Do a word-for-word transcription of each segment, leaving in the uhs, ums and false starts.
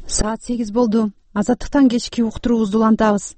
Саат сегиз болду. Азаттыктан кечки уктуруубузду улантабыз.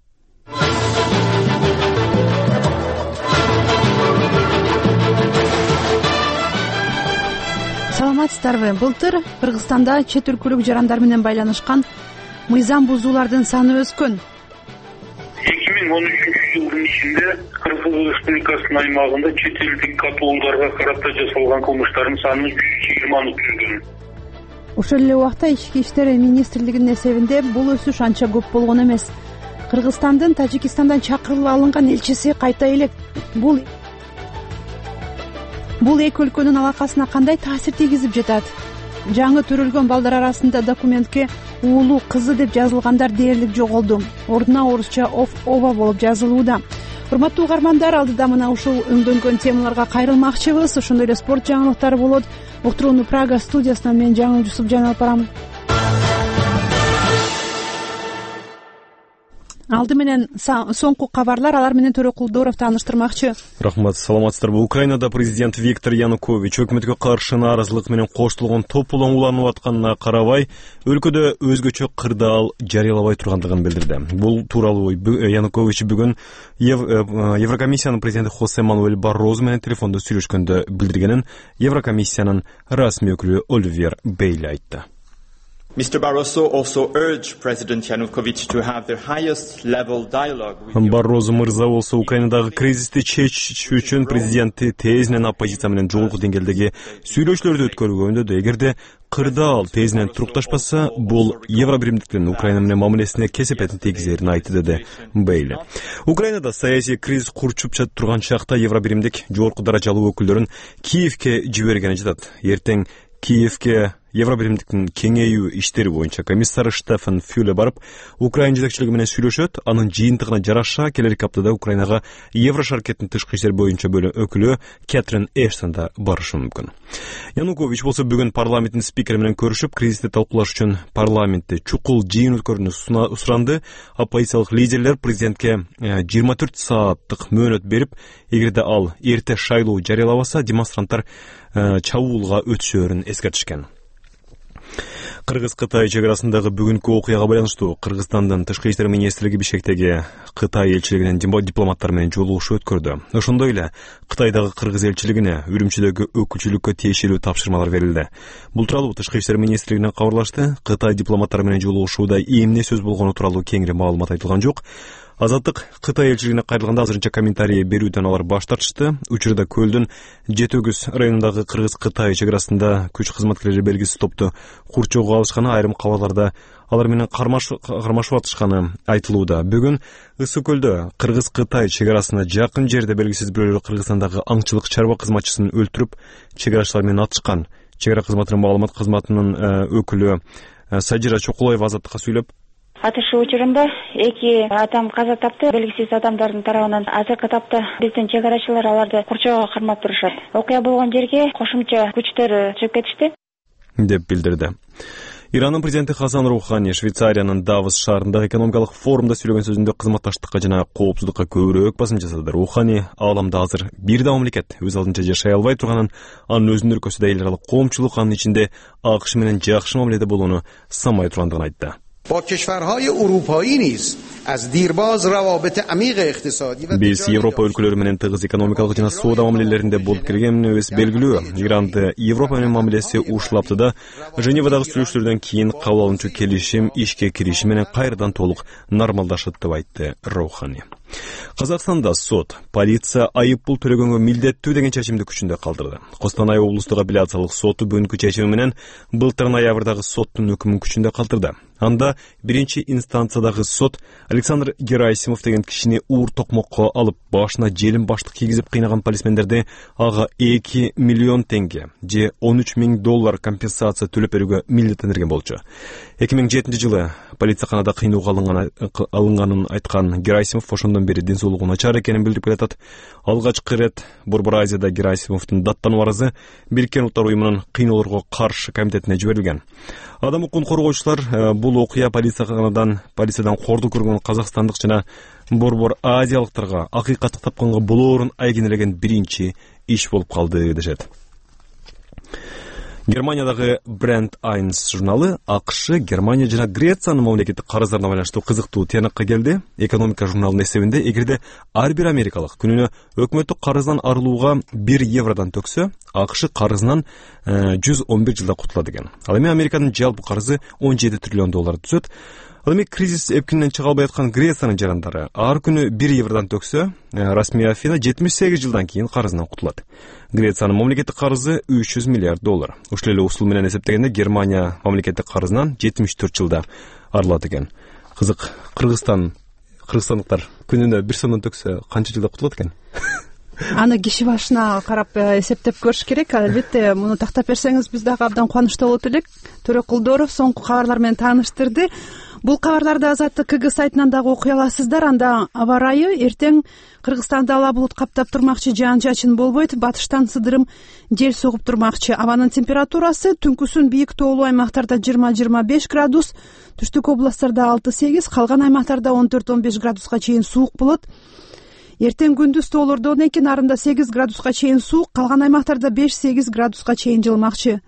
Саламатсыздарбы? Былтыр Кыргызстанда чет өлкөлүк жарандар менен байланышкан мыйзам бузуулардын саны өскөн. эки миң он үчүнчү жылдын ичинде Кыргыз Республикасынын аймагында чет элдик катууларга карата жасалган кылмыштардын саны жүз жыйырманы түзгөн. Ошол эле убакта Ички иштер министрлигинин эсебинде бул өсүш анча көп болгон эмес. Кыргызстандын Тажикистандан чакырылып алынган элчиси кайта элек. Бул бул эки өлкөнүн алакасына кандай таасир тийгизип жатат? Жаңы төрөлгөн балдар арасында документке уулу кызы деп жазылгандар дээрлик жоголду. Ордуна орусча ова болуп жазылууда. Урматтуу угармандар, алдыда мына ушул өңдөнгөн темаларга кайрылмакчыбыз. Ошондой эле спорт жаңылыктары болот. Уктурууну Прага студиясынан мен Жаңыл Жусупжан алып барам. Алды менен соңку кабарлар, алар менен Төрөкулдоров тааныштырмакчы. Рахмат, саламатсыздарбы? Украинада президент Виктор Янукович өкмөткө каршы нааразылык менен коштолгон топ улам уланып атканына карабай, өлкөдө өзгөчө кырдаал жарыялабай тургандыгын билдирди. Бул тууралуу Янукович бүгүн Еврокомиссиянын президенти Хосе Мануэль Баррозу менен телефондо сүйлөшкөндө билдиргенин Еврокомиссиянын расмий өкүлү Оливер Бейли айтты. Mister Barroso also urged President Yanukovych to have their highest level dialogue with Баррозу мырза болсо Украинадагы кризисти чечүү үчүн президенти тезинен оппозиция менен жолугу деңгээлдеги сүйлөшүүлөрдү өткөргөнгө өндү. Эгерде кырдаал тезинен турукташпаса, бул Евробиримдиктин Украина менен мамилесине кесепетин тийгизерин айтты, деди Бейли. Украинада саясий кризис курчуп турган чакта Евробиримдик жогорку даражалуу өкүлдөрүн Киевке жибергени жатат. Эртең Киевке Евробиримдиктин кеңейүү иштери боюнча комиссары Штефан Фюле барып, Украина жетекчилиги менен сүйлөшөт. Анын жыйынтыгына жараша келерки аптада Украинага Еврошаркеттин тышкы иштер боюнча бөлүм өкүлү Кэтрин Эштон да барышы мүмкүн. Янукович болсо бүгүн парламенттин спикери менен көрүшүп, кризисти талкуулаш үчүн парламентте чукул жыйын өткөрүүнү суранды. Оппозициялык лидерлер президентке жыйырма төрт сааттык мөөнөт берип, эгерде ал эрте шайлоо жарыялабаса, демонстранттар чабуулга өтүшөөрүн эскертишкен. Кыргыз-Кытай чек арасындагы бүгүнкү окуяга байланыштуу Кыргызстандын тышкы иштер министрлиги Бишкектеги Кытай элчилигинин дипломаттар менен жолугушуу өткөрдү. Ошондой эле Кытайдагы Кыргыз элчилигине Үрүмчүдөгү өкүлчүлүккө тиешелүү тапшырмалар берилди. Бул тууралуу тышкы иштер министрлигинен кабарлашты. Кытай дипломаттары менен жолугушууда эмне сөз болгону тууралуу кеңири маалымат айтылган жок. Азаттык Кытай элчилигине кайрылганда азырынча комментарий берүүдөн алар баш тартышты. Учурда көлдүн жети өгүз районундагы Кыргыз-Кытай чек арасында күч кызматкерлери белгисиз топту курчоого алышканы, айрым кабарларда алар менен кармашып атышканы айтылууда. Бүгүн Ысык көлдө Кыргыз-Кытай чек арасына жакын жерде белгисиз бирөөлөр Кыргызстандагы аңчылык чарба кызматчысын өлтүрүп, чек арачылар менен атышкан. Чек ара кызматынын маалымат кызматынын өкүлү Сажира Чокулаева Азаттыкка сүйлөп, атышы учурунда эки адам каза тапты. Белгисиз адамдардын тарабынан азыркы тапта биздин чек арачылар аларды курчоого кармап турушат. Окуя болгон жерге кошумча күчтөр чыгып кетишти, деп билдирди. Иранын президенти Хасан Рухани Швейцариянын Давос шаарындагы экономикалык форумда сүйлөгөн сөзүндө кызматташтыкка жана коопсуздукка көбүрөөк басым жасады. Рухани ааламда азыр бир да мамлекет өз алдынча жашай албай турганын, анын өзүнүн өлкөсүдө эл аралык коомчулук, анын ичинде АКШ менен жакшы мамиледе болууну самай тургандыгын айтты. Биз Европа өлкөлөрү менен тыгыз экономикалык жана соода мамилелеринде болуп келгенибиз белгилүү. Иранды Европа менен мамилеси ушулапты да, Женевадагы сүйлөшүүлөрдөн кийин кабыл алынчу келишим ишке кириши менен кайрадан толук нормалдашат деп айтты Роухани. Казакстанда сот полиция айыппул төлөгөнгө милдеттүү деген чечимди күчүндө калтырды. Костанай облустук апелляциялык соту бүгүнкү чечими менен былтыр ноябрдагы соттун өкүмүн күчүндө калтырды. Анда биринчи инстанциядагы сот Александр Герасимов деген кишини уур токмокко алып, башына желим баштык кийгизип кыйнаган полисмендерди ага эки миллион теңге же он үч миң доллар компенсация төлөп берүүгө милдеттендирген болчу. эки миң жетинчи жылы полицияканада кыйноого алынганын айткан Герасимов ошондон бери ден соолугу начар экенин билдирип келатат. Алгачкы ирет Борбор Азияда Герасимовдун даттануу арызы Бириккен Улуттар уюмунун кыйноолорго каршы комитетине жиберилген. Адам укугун коргоочулар бул окуя полицияканадан полициядан корду көргөн казакстандык жана Борбор Азиялыктарга акыйкатты тапканга болоорун айгинелеген биринчи иш болуп калды дешет. Германиядагы Brand Eins журналы АКШ, Германия жана Грециянын мамлекеттик карыздарына байланыштуу кызыктуу тыянакка келди. Экономика журналынын эсебинде эгерде ар бир америкалык күнүнө өкмөттүк карыздан арылууга бир евродон төксө, АКШ карызынан жүз он бир жылда кутулат экен. Ал эми Американын жалпы карызы он жети триллион доллар түзөт. Ал эми кризис эпкинен чыга албай аткан Грециянын жарандары ар күнү бир евродон төксө, расмий Афина жетимиш сегиз жылдан кийин карызынан кутулат. Грециянын мамлекеттик карызы үч жүз миллиард доллар. Ушул эле усул менен эсептегенде Германия мамлекеттик карызынан жетимиш төрт жылда арылат экен. Кызык, Кыргызстан, кыргызстандыктар күнүнө бир сомдон төксө канча жылда кутулат экен? Аны киши башына карап эсептеп көрүш керек. Албетте, муну тактап берсеңиз биз дагы абдан кубанычтуу болот элек. Төрөкулдоров соңку кабарлар менен тааныштырды. Бул кабарларды Азаттык КГ сайтынан дагы окуй аласыздар. Анда аба ырайы эртең Кыргызстанда ала булут каптап турмакчы, жаан-чачын болбойт, батыштан сыдырым жел согуп турмакчы. Абанын температурасы түнкүсүн бийик тоолуу аймактарда жыйырма жыйырма беш градус, түштүк областтарда алты сегиз, калган аймактарда он төрт он беш градуска чейин суук болот. Эртең күндүз тоолордо он эки, нарында сегиз градуска чейин суук, калган аймактарда беш сегиз градуска чейин жылымакчы.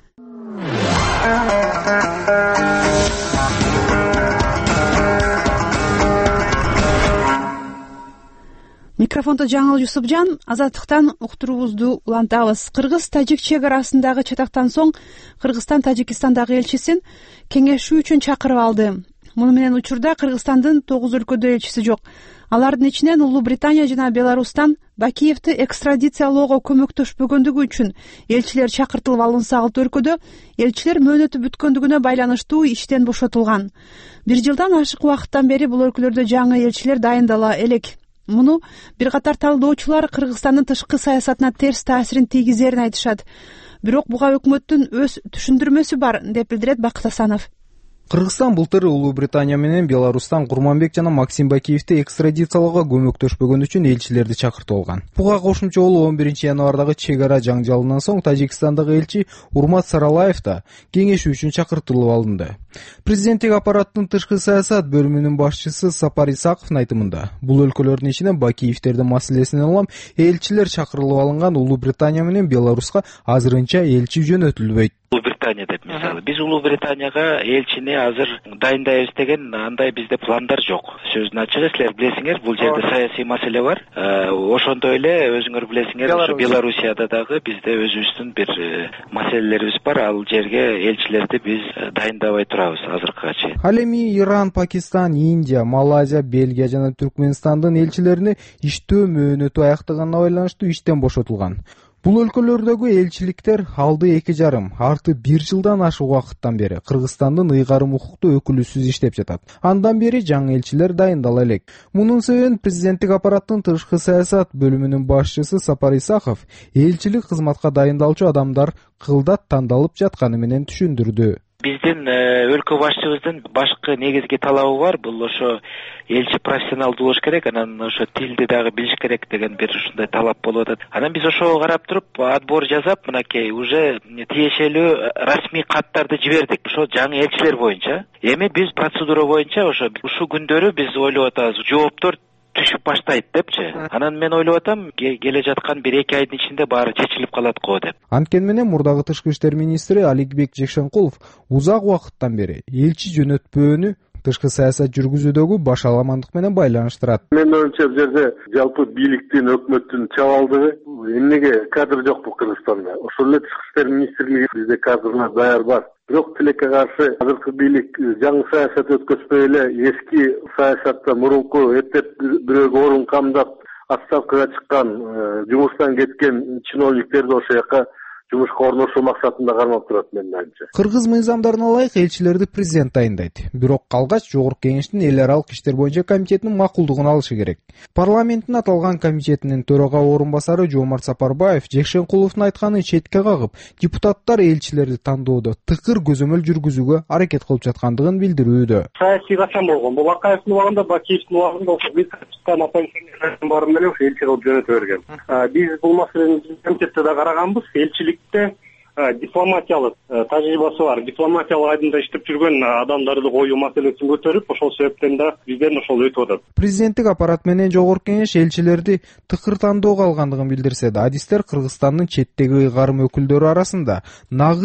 Микрофондо Жаңыл Юсупжан, Азаттыктан уктуруубузду улантабыз. Кыргыз-тажик чек арасындагы чатактан соң Кыргызстан Тажикистандагы элчисин кеңешүү үчүн чакырып алды. Муну менен учурда Кыргызстандын тогуз өлкөдө элчиси жок. Алардын ичинен Улуу Британия жана Беларустан Бакиевди экстрадициялоого көмөктөшпөгөндүгү үчүн элчилер чакыртылып алынса, алты өлкөдө элчилер мөөнөтү бүткөндүгүнө байланыштуу иштен бошотулган. Бир жылдан ашык убакыттан бери бул өлкөлөрдө жаңы элчилер дайындала элек. Муну бир катар талдоочулар Кыргызстандын тышкы саясатына терс таасирин тийгизерин айтышат. Бирок буга өкмөттүн өз түшүндүрмөсү бар, деп билдирет Бакыт Асанов. Кыргызстан былтыр Улуу Британия менен Беларустан Курманбек жана Максим Бакиевди экстрадициялоого көмөктөшпөгөн үчүн элчилерди чакыртып алган. Буга кошумча болуп он биринчи январдагы чек ара жаңжалынан соң Тажикстандагы элчи Урмат Саралаев да кеңешүү үчүн чакыртылып алынды. Президенттик аппараттын тышкы саясат бөлүмүнүн башчысы Сапар Исаковдун айтымында, бул өлкөлөрдүн ичинен Бакиевдердин маселесинен улам элчилер чакырылып алынган Улуу Британия менен Беларуска азырынча элчи жөнөтүлбөйт. Улуу Британия деп мисалы, биз Улуу Британияга элчини азыр дайындайбыз деген андай бизде пландар жок. Сөздүн ачыгы, силер билесиңер, бул жерде саясий маселе бар. Ошондой эле өзүңөр билесиңер, ошо Белоруссияда дагы бизде өзүбүздүн бир маселелерибиз бар. Ал жерге элчилерди биз дайындабай турабыз азыркыга чейин. Ал эми Иран, Пакистан, Индия, Малайзия, Бельгия жана Түркмөнстандын элчилерине иштөө мөөнөтү аяктаганына байланыштуу иштен бошотулган. Бул өлкөлөрдөгү элчиликтер алды эки жарым, арты бир жылдан ашык убакыттан бери Кыргызстандын ыйгарым укуктуу өкүлүсүз иштеп жатат. Андан бери жаңы элчилер дайындала элек. Мунун себебин президенттик аппараттын тышкы саясат бөлүмүнүн башчысы Сапар Исаков элчилик кызматка дайындалчу адамдар кылдат тандалып жатканы менен түшүндүрдү. Биздин өлкө башчыбыздын башкы негизги талабы бар, бул ошо элчи профессионалдуу болуш керек, анан ошо тилди дагы билиш керек деген бир ушундай талап болуп атат. Анан биз ошого карап туруп отбор жасап, мынакей уже тиешелүү расмий каттарды жибердик. Ошо жаңы элчилер боюнча. Эми биз процедура боюнча ошо ушул күндөрү биз ойлоп атабыз, жооптор түшүп баштайт депчи. Анан мен ойлоп атам, келе жаткан бир эки айдын ичинде баары чечилип калат го деп. Анткени менен мурдагы тышкы иштер министри Аликбек Жекшенкулов узак убакыттан бери элчи жөнөтпөөнү тышкы саясат жүргүзүүдөгү башаламандык менен байланыштырат. Мен оюмча бул жерде жалпы бийликтин, өкмөттүн чабалдыгы, эмнеге кадр жок бул Кыргызстанда. Ошол эле тышкы иштер министрлиги бизде кадрлар даяр бар. Бирок тилекке каршы азыркы бийлик жаңы саясат өткөзбөй эле эски саясатта мурунку эптеп бирөөгө орун камдап отставкага чыккан, жумуштан кеткен чиновниктерди ошол жака жумушка орношуу максатында кармап турат менин оюмча. Кыргыз мыйзамдарына ылайык элчилерди президент дайындайт. Бирок калгач Жогорку Кеңештин эл аралык иштер боюнча комитетинин макулдугун алышы керек. Парламенттин аталган комитетинин төрага орун басары Жомарт Сапарбаев Жекшенкуловдун айтканын четке кагып, депутаттар элчилерди тандоодо тыкыр көзөмөл жүргүзүүгө аракет кылып жаткандыгын билдирүүдө. Саясий качан болгон? Бул Акаевдин убагында, Бакиевдин убагында чыккан оппозиционерлердин баарын эле ошо элчи кылып жөнөтө берген. Биз бул маселени комитетте да караганбыз. Элчилик дипломатиялык тажрыйбасы бар, дипломатиялык айдында иштеп жүргөн адамдарды коюу маселесин көтөрүп, ошол себептен да бизден ошол өтүп атат. Президенттик аппарат менен Жогорку Кеңеш элчилерди тыкыр тандоого алгандыгын билдирсе да, адистер Кыргызстандын четтеги ыйгарым өкүлдөрү арасында нагыз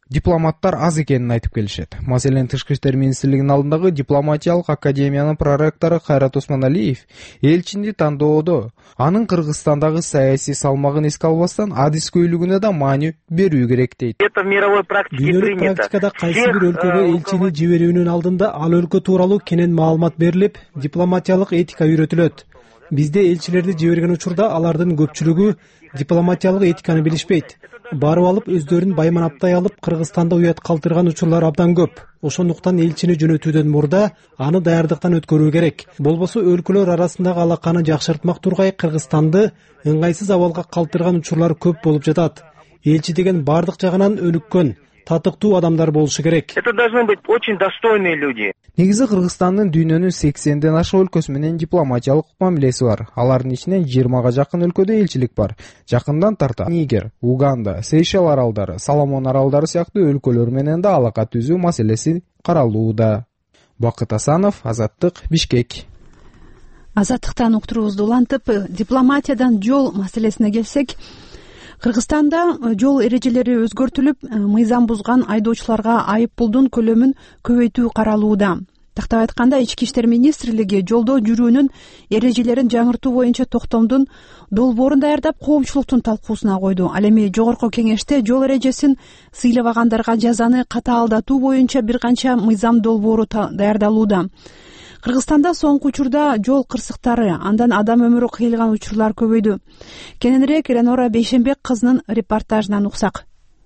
дипломаттар аз экенин айтып келишет. Маселен, Тышкы иштер министрлигинин алдындагы дипломатиялык академиянын проректору Кайрат Осмоналиев элчинди тандоодо анын Кыргызстандагы саясий салмагын эске албастан адискөйлүгүнө да маани берүү керек дейт. Дүйнөлүк практикада кайсы бир өлкөгө элчини жиберүүнүн алдында ал өлкө тууралуу кенен маалымат берилип, дипломатиялык этика үйрөтүлөт. Бизде элчилерди жиберген учурда алардын көпчүлүгү дипломатиялык этиканы билишпейт. Барып алып өздөрүн байманаптай алып Кыргызстанда уят калтырган учурлар абдан көп. Ошондуктан элчини жөнөтүүдөн мурда аны даярдыктан өткөрүү керек. Болбосо өлкөлөр арасындагы алаканы жакшыртмак тургай Кыргызстанды ыңгайсыз абалга калтырган учурлар көп болуп жатат. Элчи деген бардык жагынан өнүккөн, татыктуу адамдар болушу керек. Это должны быть очень достойные люди. Негизи Кыргызстандын дүйнөнүн сексенден ашык өлкөсү менен дипломатиялык мамилеси бар. Алардын ичинен жыйырмага жакын өлкөдө элчилик бар. Жакындан тарта Нигер, Уганда, Сейшел аралдары, Соломон аралдары сыяктуу өлкөлөр менен да алака түзүү маселеси каралууда. Бакыт Асанов, Азаттык, Бишкек. Азаттыктан уктуруубузду улантып, дипломатиядан жол маселесине келсек, Кыргызстанда жол эрежелери өзгөртүлүп, мыйзам бузган айдоочуларга айып пулдун көлөмүн көбөйтүү каралууда. Тактап айтканда, Ички иштер министрлиги жолдо жүрүүнүн эрежелерин жаңыртуу боюнча токтомдун долбоорун даярдап, коомчулуктун талкуусуна койду. Ал эми жогорку кеңеште жол эрежесин сыйлабагандарга жазаны катаалдатуу боюнча бир канча мыйзам долбоору даярдалууда. Кыргызстанда соңку учурда жол кырсыктары, андан адам өмүрү кыйылган учурлар көбөйдү. Кененирээк Эленора Бейшенбек кызынын репортажынан уксак.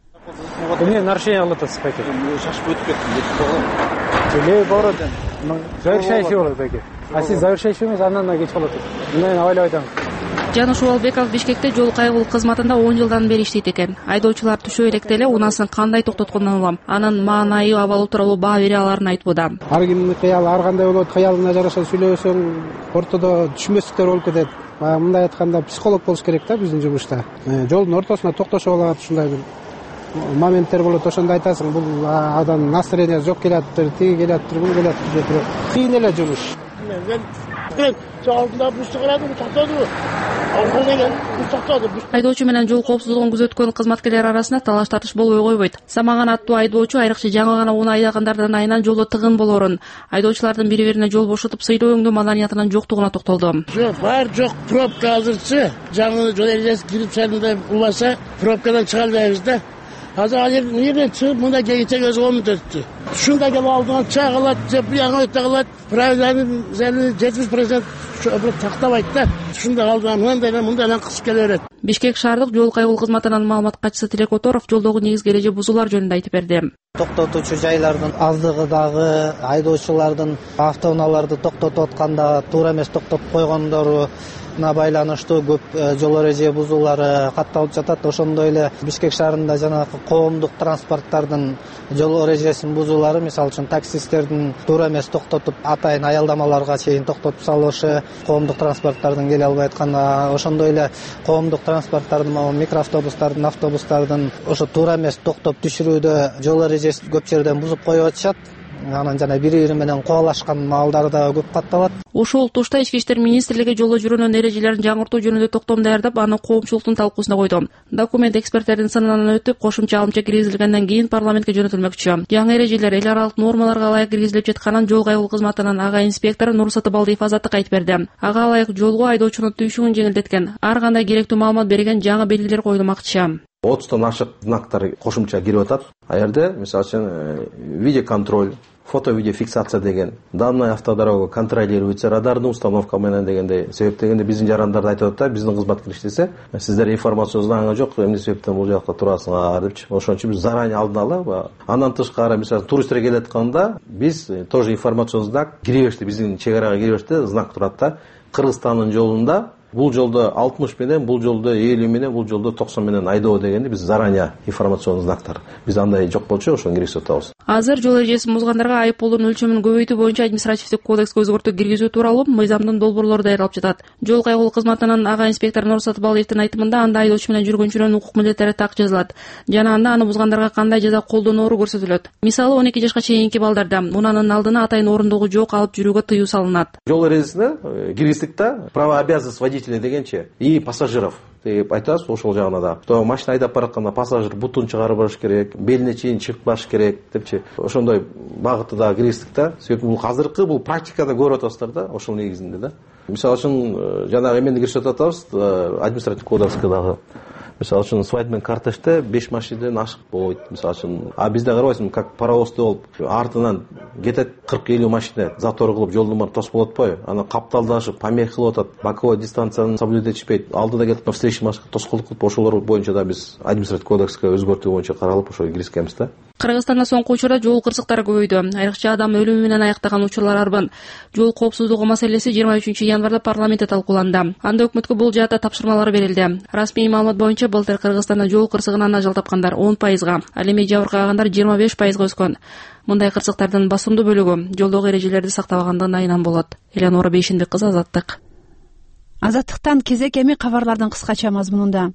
Эмне нарушение кылып атасыз байке? Шашып өтүп кеттим. Теле бар экен. Завершающий болот байке. А сиз завершающий эмес, андан да кеч болот. Мындан ойлоп айтам. Жаныш Убалбеков Бишкекте жол кайгылуу кызматында он жылдан бери иштейт экен. Айдоочулар түшө электе эле унаасын кандай токтотконун улам. Анын маанайы абалы тууралуу баа бере аларын айтууда. Ар кимдин кыялы ар кандай болот, кыялына жараша сүйлөсөң, ортодо түшүнбөстүктөр болуп кетет. Мындай айтканда психолог болуш керек да биздин жумушта. Жолдун ортосуна токтошуп алат, ушундай бир моменттер болот. Ошондо айтасың, бул адам настроение жок келаттыр, тиги келаттыр, бул келаттыр деп. Кыйын эле жумуш. Мен алдында бусты карадым, токтоду. Айдоочу менен жол коопсуздугун күзөткөн кызматкерлер арасында талаш тартыш болбой койбойт. Самаган аттуу айдоочу айрыкча жаңы гана унаа айдагандардан айынан жолдо тыгын болорун, айдоочулардын бири-бирине жол бошотуп сыйлоо өңдөө маданиятынын жоктугуна токтолду. Жок, бар жок, пробка азырчы, жаңы жол эрежеси кирип чалында булбаса, пробкадан чыга албайбыз да. Азыр ал жерден чыгып мында кегиче көз он мүнөт өттү. Ушундай келип алдынан чагылат, жеп бияга өтө калат. Правиланын жетимиш процент тактабайт да. Ушундай алдынан мындай мындай кысып келе берет. Бишкек шаардык жол кайгылуу кызматынын маалымат катчысы Тилек Которов жолдогу негизги эреже бузуулар жөнүндө айтып берди. Токтотуучу жайлардын аздыгы дагы, айдоочулардын автоунааларды токтотуп атканда туура эмес токтотуп койгондору байланыштуу көп жол эреже бузуулары катталып жатат. Ошондой эле Бишкек шаарында жанагы коомдук транспорттардын жол эрежесин бузуулары, мисалы үчүн таксисттердин туура эмес токтотуп атайын аялдамаларга чейин токтотуп салышы, коомдук транспорттардын келе албай атканда, ошондой эле коомдук транспорттардын, микроавтобустардын, автобустардын ошо туура эмес токтоп түшүрүүдө жол эрежесин көп жерден бузуп коюп атышат. Анан жана бири-бири менен кубалашкан маалдар да көп катталат. Ошол тушта Ички иштер министрлиги жолдо жүрүүнүн эрежелерин жаңыртуу жөнүндө токтом даярдап, аны коомчулуктун талкуусуна койду. Документ эксперттердин сынынан өтүп, кошумча алымча киргизилгенден кийин парламентке жөнөтүлмөкчү. Жаңы эрежелер эл аралык нормаларга ылайык киргизилип жатканын жол кайгылуу кызматынын ага инспектору Нурсаты Балдиев Азаттыкка айтып берди. Ага ылайык жолго айдоочунун түйшүгүн жеңилдеткен, ар кандай керектүү маалымат берген жаңы белгилер коюлмакчы. отуздон ашык знактар кошумча кирип атат. А жерде, мисалы үчүн, видеоконтроль, фото-видеофиксация деген, данный автодорога контролируется, радардын установка менен дегенде, себеп дегенде биздин жарандар айтып атат да, биздин кызматкер иштесе, сиздер информацияңыз жок, эмне себептен бул жакта турасыңар депчи. Ошон үчүн биз заранее алдын ала, андан тышкары, мисалы, туристтер келет атканда, биз тоже информациялык знак кире беришти, биздин чек арага кире беришти, знак турат да. Кыргызстандын жолунда бул жолдо алтымыш менен, бул жолдо элүү менен, бул жолдо токсон менен айдоо дегенде биз заранее информациялык знактар. Биз андай жок болчу, ошону киргизип атабыз. Азыр жол эрежесин бузгандарга айып пулдун өлчөмүн көбөйтүү боюнча административдик кодекске өзгөртүү киргизүү тууралуу мыйзамдын долбоорлору даярдалып жатат. Жол кайгылуу кызматынын ага инспектору Нурсаты Балдиевдин айтымында, анда айдоочу менен жүргөнчүнүн укук милдеттери так жазылат. Жана анда аны бузгандарга кандай жаза колдоноору көрсөтүлөт. Мисалы, он эки жашка чейинки балдарда унаанын алдына атайын орундугу жок алып жүрүүгө тыюу салынат. Жол эрежесине киргиздик да, право обязанность водителя водителей дегенче и пассажиров деп айтасыз ошол жагына да. То машина айдап баратканда пассажир бутун чыгарып барыш керек, белине чейин чыкпаш керек депчи. Ошондой багытты да киргиздик да. Себеби бул азыркы бул практикада көрүп атасыздар да, ошол негизинде да. Мисалы үчүн жанагы эмени киришип атабыз, административ кодекске дагы. Мисалы үчүн свадьбен кортежде беш машинадан ашык болбойт. Мисалы үчүн, а бизде карабайсыңбы, как паровозду болуп артынан кетет кырк элүү машина затор кылып жолдун баарын тосуп атпайбы? Аны капталдашып, помех кылып атат, боковой дистанцияны соблюдать этишпейт. Алдыда кетип встречный машина тоскоолдук кылып, ошолор боюнча да биз административ кодекске өзгөртүү боюнча каралып ошо киришкенбиз да. Кыргызстанда соңку учурда жол кырсыктары көбөйдү. Айрыкча адам өлүмү менен аяктаган учурлар арбын. Жол коопсуздугу маселеси жыйырма үчүнчү январда парламентте талкууланды. Анда өкмөткө бул жаатта тапшырмалар берилди. Расмий маалымат боюнча былтыр Кыргызстанда жол кырсыгынан ажал тапкандар он пайызга, ал эми жабыркагандар жыйырма беш пайызга өскөн. Мындай кырсыктардын басымдуу бөлүгү жолдогу эрежелерди сактабагандыгынан айынан болот. Элеонора Бейшенбек кызы, Азаттык. Азаттыктан кезек эми кабарлардын кыскача мазмунунда.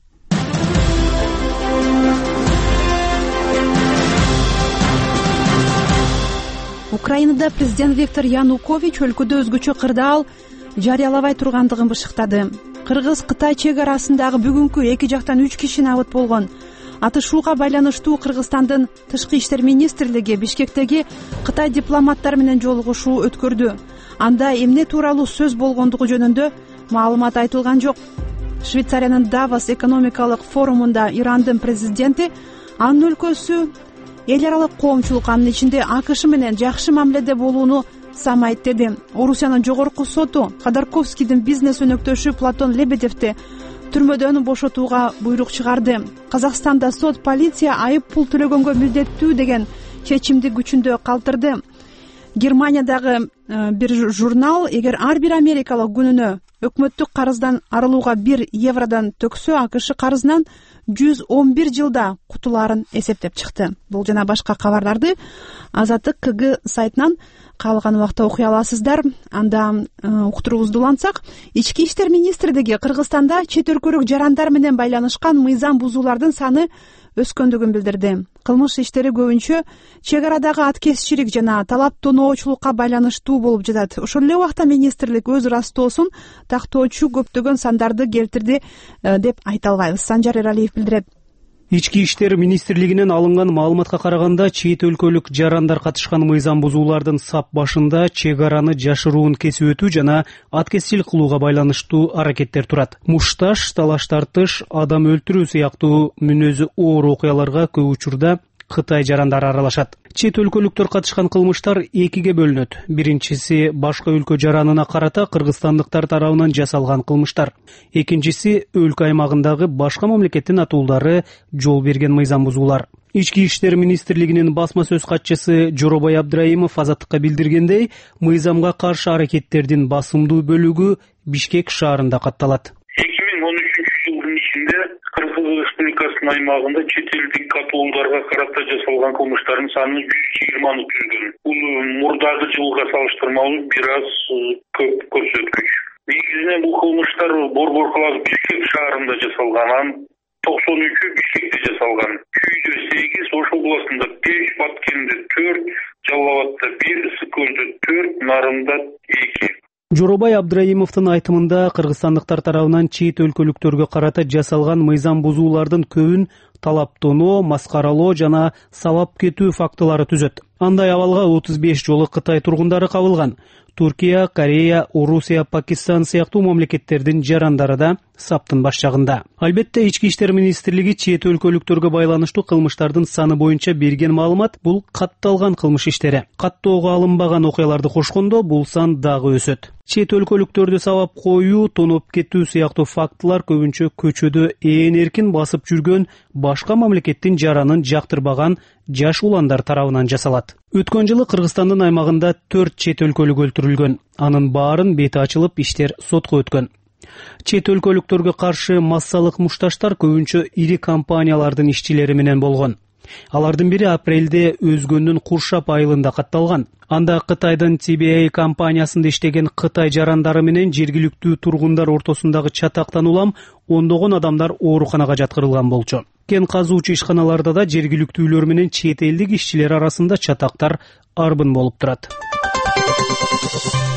Украинада президент Виктор Янукович өлкөдө өзгөчө кырдаал жарыялабай тургандыгын бышыктады. Кыргыз-Кытай чек арасындагы бүгүнкү эки жактан үч киши набыт болгон. Атышууга байланыштуу Кыргызстандын тышкы иштер министрлиги Бишкектеги Кытай дипломаттары менен жолугушуу өткөрдү. Анда эмне тууралуу сөз болгондугу жөнүндө маалымат айтылган жок. Швейцариянын Давос экономикалык форумунда Ирандын президенти анын өлкөсү эл аралык коомчулук, анын ичинде АКШ менен жакшы мамиледе болууну самайт деди. Орусиянын жогорку соту Ходорковскийдин бизнес өнөктөшү Платон Лебедевди түрмөдөн бошотууга буйрук чыгарды. Казакстанда сот полиция айып пул төлөгөнгө милдеттүү деген чечимди күчүндө калтырды. Германиядагы бир журнал эгер ар бир америкалык күнүнө өкмөттүк карыздан арылууга бир евродон төксө, АКШ карызынан жүз он бир жылда кутулаарын эсептеп чыкты. Бул жана башка кабарларды Азаттык КГ сайтынан калган убакта окуй аласыздар. Анда уктуруубузду улантсак, Ички иштер министрлиги Кыргызстанда чет өлкөлүк жарандар менен байланышкан мыйзам бузуулардын саны өскөндүгүн билдирди. Кылмыш иштери көбүнчө чек арадагы аткезчилик жана талап тоноочулукка байланыштуу болуп жатат. Ошол эле убакта министрлик өз растоосун тактоочу көптөгөн сандарды келтирди деп айта албайбыз. Санжар Эралиев билдирет. Ички иштер министрлигинен алынган маалыматка караганда, чет өлкөлүк жарандар катышкан мыйзам бузуулардын сап башында чек араны жашыруун кесип өтүү жана аткезчилик кылууга байланыштуу аракеттер турат. Мушташ, талаш тартыш, адам өлтүрүү сыяктуу мүнөзү оор окуяларга көп учурда Кытай жарандары аралашат. Чет өлкөлүктөр катышкан кылмыштар экиге бөлүнөт. Биринчиси башка өлкө жаранына карата кыргызстандыктар тарабынан жасалган кылмыштар. Экинчиси өлкө аймагындагы башка мамлекеттин атуулдары жол берген мыйзам бузуулар. Ички иштер министрлигинин басма сөз катчысы Жоробай Абдраимов Азаттыкка билдиргендей, мыйзамга каршы аракеттердин басымдуу бөлүгү Бишкек шаарында катталат. эки миң он үчүнчү жылдын ичинде Кыргыз Республикасынын аймагында чет элдик катуулдарга карата жасалган кылмыштардын саны жүз жыйырманы түзгөн. Бул мурдагы жылга салыштырмалуу бир аз көп көрсөткүч. Негизинен бул кылмыштар Борбор каласы Бишкек шаарында жасалган, токсон үчү Бишкекте жасалган. Күйдө сегиз, Ошол областында беш, Баткенде төрт, Жалал Абадта бир, Ысык көлдө төрт, Нарында эки. Жоробай Абдраимовдун айтымында кыргызстандыктар тарабынан чет өлкөлүктөргө карата жасалган мыйзам бузуулардын көбүн талаптоноо, маскаралоо жана сабап кетүү фактылары түзөт. Андай абалга отуз беш жолу Кытай тургундары кабылган. Туркия, Корея, Орусия, Пакистан сыяктуу мамлекеттердин жарандары да саптын баш жагында. Албетте, Ички иштер министрлиги чет өлкөлүктөргө байланыштуу кылмыштардын саны боюнча берген маалымат бул катталган кылмыш иштери. Каттоого алынбаган окуяларды кошкондо бул сан дагы өсөт. Чет өлкөлүктөрдү сабап коюу, тоноп кетүү сыяктуу фактылар көбүнчө көчөдө ээн эркин басып жүргөн башка мамлекеттин жаранын жактырбаган жаш уландар тарабынан жасалат. Өткөн жылы Кыргызстандын аймагында төрт чет өлкөлүк өлтүрүлгөн. Анын баарын бети ачылып, иштер сотко өткөн. Чет өлкөлүктөргө каршы массалык мушташтар көбүнчө ири компаниялардын ишчилери менен болгон. Алардын бири апрелде Өзгөндүн Куршап айылында катталган. Анда Кытайдын Ти Би Эй компаниясында иштеген Кытай жарандары менен жергиликтүү тургундар ортосундагы чатактан улам ондогон адамдар ооруканага жаткырылган болчу. Кен казуучу ишканаларда да жергиликтүүлөр менен чет элдик ишчилер арасында чатактар арбын болуп турат.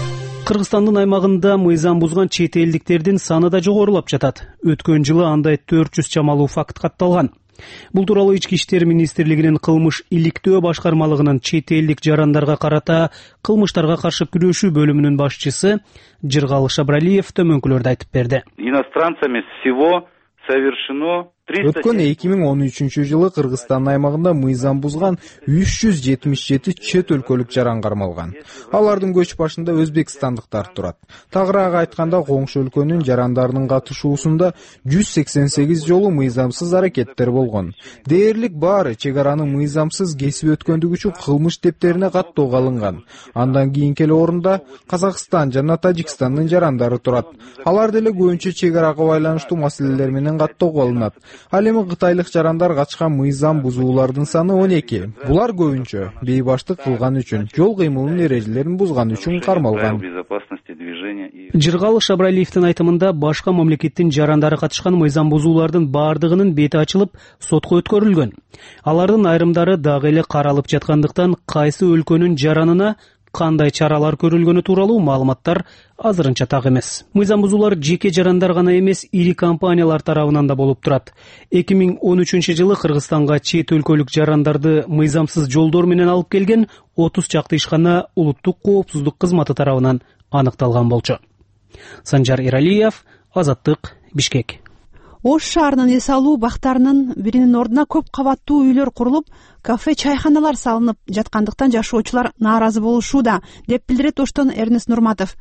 Кыргызстандын аймагында мыйзам бузган чет элдиктердин саны да жогорулап жатат. Өткөн жылы андай төрт жүз чамалуу факт катталган. Бул тууралуу Ички иштер министрлигинин кылмыш иликтөө башкармалыгынын чет элдик жарандарга карата кылмыштарга каршы күрөшүү бөлүмүнүн башчысы Жыргалы Шабралиев төмөнкүлөрдү айтып берди. Иностранцами всего совершено Өткөн эки миң он үчүнчү жылы Кыргызстан аймагында мыйзам бузган үч жүз жетимиш жети чет өлкөлүк жаран кармалган. Алардын көч башында өзбекстандыктар турат. Тагыраак айтканда, коңшу өлкөнүн жарандарынын катышуусунда жүз сексен сегиз жолу мыйзамсыз аракеттер болгон. Дээрлик баары чек араны мыйзамсыз кесип өткөндүгү үчүн кылмыш дептерине каттоого алынган. Андан кийинки эле орунда Казакстан жана Тажикстандын жарандары турат. Алар деле көбүнчө чек арага байланыштуу маселелер менен каттоого алынат. Ал эми кытайлык жарандар качкан мыйзам бузуулардын саны он эки. Булар көбүнчө бейбаштык кылган үчүн, жол кыймылынын эрежелерин бузган үчүн кармалган. Жыргалы Шабралиевдин айтымында, башка мамлекеттин жарандары катышкан мыйзам бузуулардын баардыгынын бети ачылып, сотко өткөрүлгөн. Алардын айрымдары дагы эле каралып жаткандыктан, кайсы өлкөнүн жаранына кандай чаралар көрүлгөнү тууралуу маалыматтар азырынча так эмес. Мыйзам бузуулар жеке жарандар гана эмес, ири компаниялар тарабынан да болуп турат. эки миң он үчүнчү жылы Кыргызстанга чет өлкөлүк жарандарды мыйзамсыз жолдор менен алып келген отуз чакты ишкана улуттук коопсуздук кызматы тарабынан аныкталган болчу. Санжар Эралиев, Азаттык, Бишкек. Ош шаарынын эс алуу бактарынын биринин ордуна көп кабаттуу үйлөр курулуп, кафе, чайханалар салынып жаткандыктан жашоочулар нааразы болушууда, деп билдирет Оштон Эрнест Нурматов.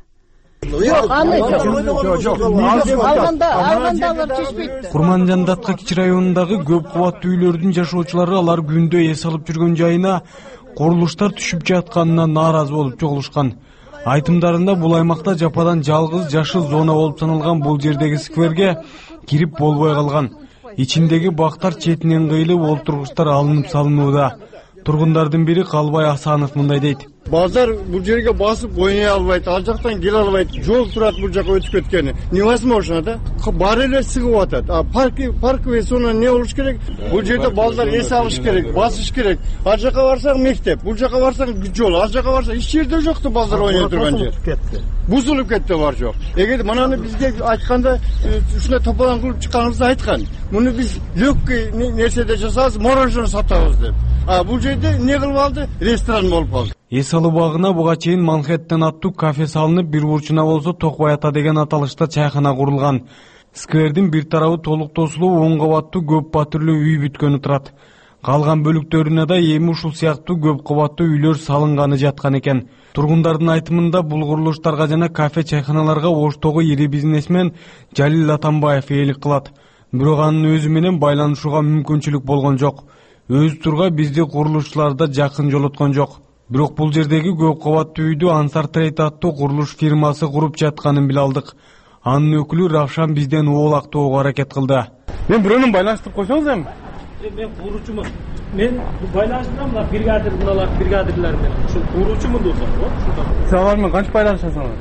Курманжан-Датка кичи районундагы көп кабаттуу үйлөрдүн жашоочулары алар күндө эс алып жүргөн жайына курулуштар түшүп жатканына нааразы болуп чогулушкан. Айтымдарында бул аймакта жападан жалгыз жашыл зона болуп саналган бул жердеги скверге кирип болбой калган. Ичиндеги бактар четинен кыйылып, олтургучтар алынып салынууда. Тургундардын бири Калбай Асанов мындай дейт. Базар бул жерге басып ойнай албайт, ал жактан келе албайт. Жол турат бул жака өтүп кеткени. Невозможно да. Бар эле сыгып атат. А парк парковый зона не болуш керек? Бул жерде балдар эс алыш керек, басыш керек. Ал жака барсаң мектеп, бул жака барсаң жол, ал жака барсаң эч жерде жокту балдар ойной турган жер. Бузулуп кетти, бар жок. Эгер мынаны бизге айтканда ушундай тополон кылып чыкканыбызды айткан. Муну биз легкий нерседе жасабыз, мороженое сатабыз деп. А бул жерде не кылып алды? Ресторан болуп калды. Эс алуу багына буга чейин Манхэттен аттуу кафе салынып, бир бурчуна болсо Токбай ата деген аталышта чайхана курулган. Сквердин бир тарабы толук тосулуп, он кабаттуу көп батирлүү үй бүткөнү турат. Калган бөлүктөрүнө да эми ушул сыяктуу көп кабаттуу үйлөр салынганы жаткан экен. Тургундардын айтымында бул курулуштарга жана кафе, чайханаларга Оштогу ири бизнесмен Жалил Атамбаев ээлик кылат. Бирок анын өзү менен байланышууга мүмкүнчүлүк болгон жок. Өз турга бизди курулушчуларда жакын жолоткон жок. Бирок бул жердеги көп кабаттуу үйдү Ансар Трейд аттуу курулуш фирмасы куруп жатканын биле алдык. Анын өкүлү Равшан бизден оолактоого аракет кылды. Мен бирөөнүн байланыштырып койсоңуз эми? Мен куручумун. Мен байланыштырам, мына бригадир мыналар бригадирлер менен. Ушул куручумун деп атат. Сен алар менен канча байланышасың?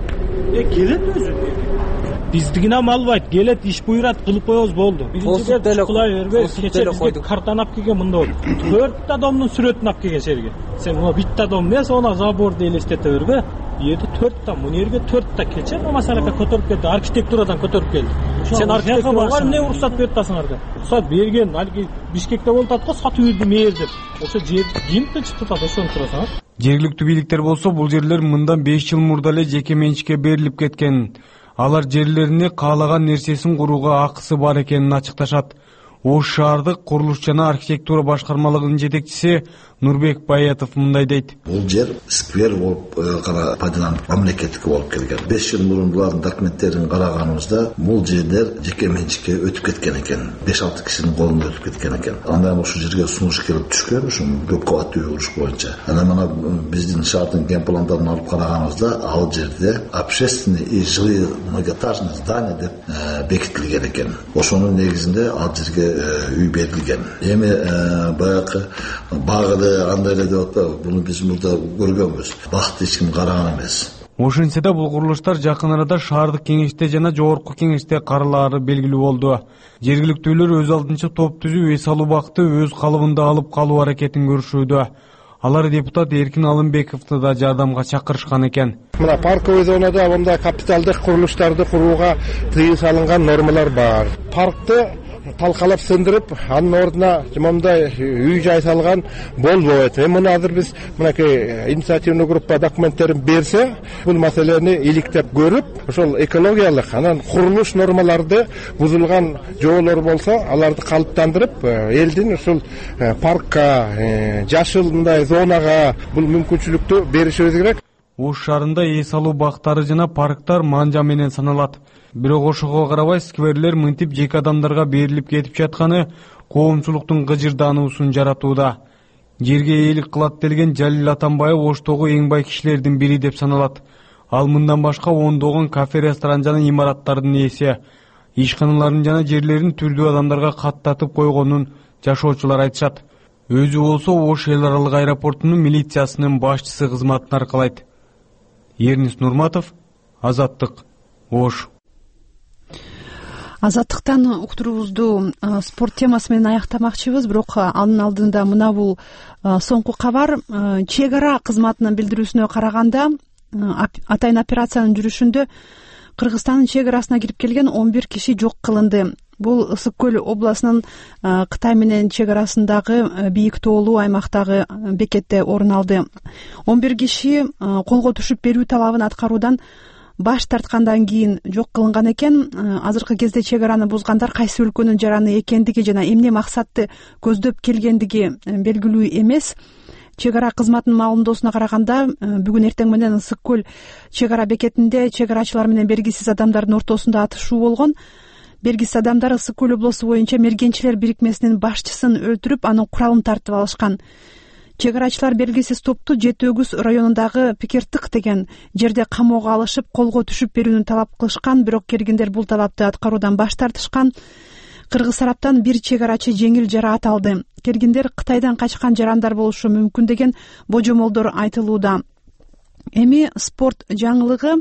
Э, келет өзү. Биздигине албайт, келет, иш буйрат кылып коебуз болду. Биринчиден чукулай бербей, кече бизге картаны алып келген мында болду. төрт домдун сүрөтүн алып келген жерге. Сен мына битта дом эмес, она заборду элестете бербе. Эди төрт та, мына жерге төрт та кече мамасарака көтөрүп келди, архитектурадан көтөрүп келди. Сен архитектурага эмне уруксат берип атасыңарга? Уруксат берген, алги Бишкекте болуп атат го, сатып үйдү мээр деп. Ошо жер ким тынчтып атат, ошону турасыңар. Жергиликтүү бийликтер болсо бул жерлер мындан беш жыл мурда эле жеке менчикке берилип кеткен. Алар жерлерине каалаган нерсесин курууга акысы бар экенин ачыкташат. Ош шаардык курулуш жана архитектура башкармалыгынын жетекчиси Нурбек Баятов мындай дейт. Бул жер сквер болуп гана пайдаланып мамлекеттикке болуп келген. беш жыл мурун булардын документтерин караганыбызда бул жерлер жеке менчикке өтүп кеткен экен. беш алты кишинин колунда өтүп кеткен экен. Андан ошол жерге сунуш келип түшкөн, ушул көп кабаттуу үй куруш боюнча. Анан мына биздин шаардын генпландарын алып караганыбызда ал жерде общественный и жилые многоэтажные здания деп бекитилген экен. Ошонун негизинде ал жерге үй берилген. Эми баягы багы андай эле деп атпайбы, буну биз мурда көргөнбүз. Бакытты эч ким караган эмес. Ошентсе да бул курулуштар жакын арада шаардык кеңеште жана жогорку кеңеште каралаары белгилүү болду. Жергиликтүүлөр өз алдынча топ түзүп эс алуу бакты өз калыбында алып калуу аракетин көрүшүүдө. Алар депутат Эркин Алымбековду да жардамга чакырышкан экен. Мына парковый зонада мындай капиталдык курулуштарды курууга тыюу салынган нормалар бар. Паркты талкалап сындырып, анын ордуна мындай үй жай салган болбойт. Эми муну азыр биз мынакей инициативный группа документтерин берсе, бул маселени иликтеп көрүп, ошол экологиялык анан курулуш нормаларды бузулган жоолор болсо, аларды калыптандырып, элдин ушул паркка, жашыл мындай зонага бул мүмкүнчүлүктү беришибиз керек. Ош шаарында эс алуу бактары жана парктар манжа менен саналат. Бирок ошого карабай скверлер мынтип жеке адамдарга берилип кетип жатканы коомчулуктун гыжырдануусун жаратууда. Жерге ээлик кылат делген Жалил Атамбаев Оштогу эң бай кишилердин бири деп саналат. Ал мындан башка ондогон кафе, ресторан жана имараттардын ээси. Ишканаларын жана жерлерин түрдүү адамдарга каттатып койгонун жашоочулар айтышат. Өзү болсо Ош эл аралык аэропортунун милициясынын башчысы кызматын аркалайт. Ернис Нурматов, Азаттык, Ош. Азаттыктан уктуруубузду спорт темасы менен аяктамакчыбыз, бирок анын алдында мына бул соңку кабар. Чек ара кызматынын билдирүүсүнө караганда, атайын операциянын жүрүшүндө Кыргызстандын чек арасына кирип келген он бир киши жок кылынды. Бул Ысык көл областынын Кытай менен чек арасындагы бийик тоолуу аймактагы бекетте орун алды. он бир киши колго түшүп берүү талабын аткаруудан баш тарткандан кийин жок кылынган экен. Азыркы кезде чек араны бузгандар кайсы өлкөнүн жараны экендиги жана эмне максатты көздөп келгендиги белгилүү эмес. Чек ара кызматынын маалымдоосуна караганда, бүгүн эртең менен Ысык көл чек ара бекетинде чек арачылар менен белгисиз адамдардын ортосунда атышуу болгон. Белгисиз адамдар Ысык көл облусу боюнча мергенчилер бирикмесинин башчысын өлтүрүп, анын куралын тартып алышкан. Чек арачылар белгисиз топту Жети Өгүз районундагы Пикертык деген жерде камоого алышып, колго түшүп берүүнү талап кылышкан, бирок кергендер бул талапты аткаруудан баш тартышкан. Кыргыз тараптан бир чек арачы жеңил жараат алды. Кергендер Кытайдан качкан жарандар болушу мүмкүн деген божомолдор айтылууда. Эми спорт жаңылыгы.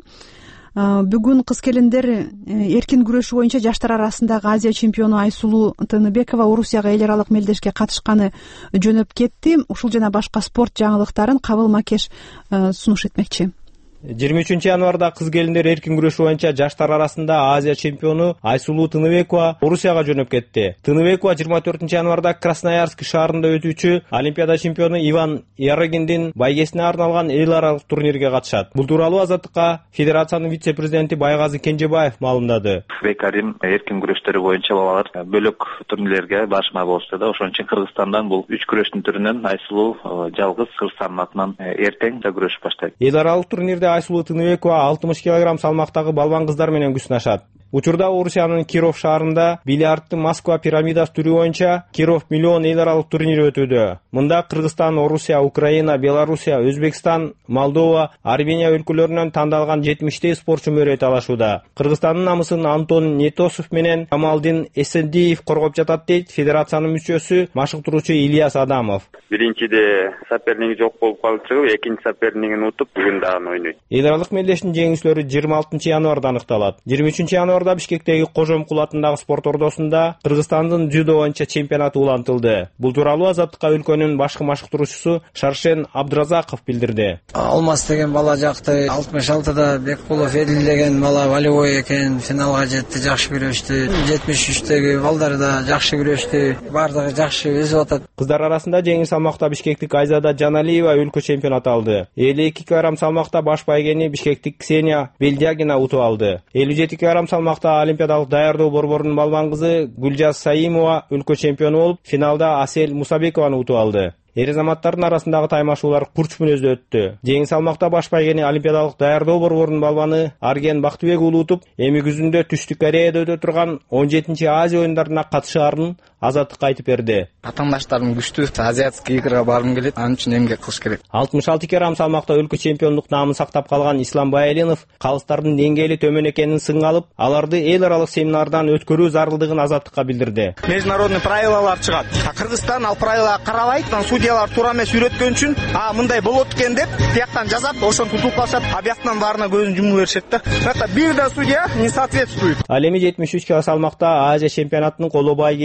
Бүгүн кыз-келиндер эркин күрөшүү боюнча жаштар арасындагы Азия чемпиону Айсулуу Тыныбекова Орусияга эл аралык мелдешке катышканы жөнөп кетти. Ушул жана башка спорт жаңылыктарын Кабыл Макеш сунуш этмекчи. жыйырма үчүнчү январда кыз-келиндер эркин күрөшүү боюнча жаштар арасында Азия чемпиону Айсулуу Тыныбекова Орусияга жөнөп кетти. Тыныбекова жыйырма төртүнчү январда Красноярск шаарында өтүүчү Олимпиада чемпиону Иван Ярыгиндин байгесине арналган эл аралык турнирге катышат. Бул тууралуу Азаттыкка федерациянын вице-президенти Байгазы Кенжебаев маалымдады. Бекарим эркин күрөштөрү боюнча балалар бөлөк турнирлерге барышмай болушту да, ошон үчүн Кыргызстандан бул үч күрөштүн түрүнөн Айсулуу жалгыз Кыргызстандын атынан эртең күрөшүп баштайт. Эл аралык турнирде Айсулуу Тыныбекова алтымыш килограмм салмактагы балбан кыздар менен күч сынашат. Учурда Орусиянын Киров шаарында бильярдтын Москва пирамидасы түрү боюнча Киров миллион эл аралык турнири өтүүдө. Мында Кыргызстан, Орусия, Украина, Белоруссия, Өзбекстан, Молдова, Армения өлкөлөрүнөн тандалган жетимиштей спортчу мөрөйт алышууда. Кыргызстандын намысын Антон Нетосов менен Камалдин Эсендиев коргоп жатат дейт федерациянын мүчөсү, машыктыруучу Ильяс Адамов. Биринчиде соперниги жок болуп калчу, экинчи сопернигин утуп бүгүн дагы ойнойт. Эл аралык мелдештин жеңүүчүлөрү жыйырма алтынчы январда аныкталат. жыйырма үчүнчү январда Бишкектеги Кожомкул атындагы спорт ордосунда Кыргызстандын дзюдо боюнча чемпионаты улантылды. Бул тууралуу Азаттыкка өлкөнүн башкы машыктыруучусу Шаршен Абдразаков билдирди. Алмаз деген бала жакты, алтымыш алтыда Беккулов Эдил деген бала волейбой экен, финалга жетти, жакшы күрөштү. жетимиш үчтөгү балдар да жакшы күрөштү. Бардыгы жакшы өсүп атат. Кыздар арасында жеңил салмакта Бишкектик Айзада Жаналиева өлкө чемпионаты алды. элүү эки килограмм салмакта баш байгени Бишкектик Ксения Белдягина утуп алды. элүү жети килограмм салмакта Олимпиадалык даярдоо борборунун балбан кызы Гүлжаз Саимова өлкө чемпиону болуп, финалда Асел Мусабекованы утуп алды. Эр азаматтардын арасындагы таймашуулар курч мүнөздө өттү. Жеңил салмакта баш байгени Олимпиадалык даярдоо борборунун балбаны Арген Бактыбек уулу утуп, эми күзүндө Түштүк Кореяда өтө турган он жетинчи Азия оюндарына катышаарын Азаттыкка айтып берди. Атаңдаштарым күчтүү, азиатский играга баргым келет, анын үчүн эмгек кылыш керек. алтымыш алты килограмм салмакта өлкө чемпиондук наамын сактап калган Ислам Байалинов калыстардын деңгээли төмөн экенин сынга алып, аларды эл аралык семинардан өткөрүү зарылдыгын Азаттыкка билдирди. Международный правилалар чыгат. Кыргызстан ал правилага карабайт, судьялар туура эмес үйрөткөн үчүн, а мындай болот экен деп, тияктан жазат, ошон тутулуп калышат, а бияктан баарына көзүн жумуп беришет да. Бирок бир да судья не соответствует. Ал эми жетимиш үч кило салмакта Азия чемпионатынын коло байге ээси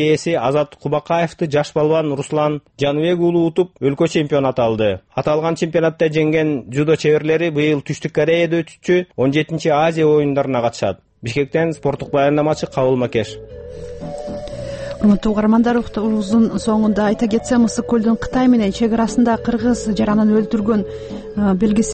Азат Кубакаевди жаш балбан Руслан Жаныбек уулу утуп өлкө чемпионаты алды. Аталган чемпионатта жеңген жудо чеберлери быйыл Түштүк Кореяда өтүчү он жетинчи Азия оюндарына катышат. Бишкектен спорттук баяндамачы Кабыл Макеш. Урматтуу угармандар, уктуруубуздун соңунда айта кетсем, Ысык көлдүн Кытай менен чек арасында кыргыз жаранын өлтүргөн белгиси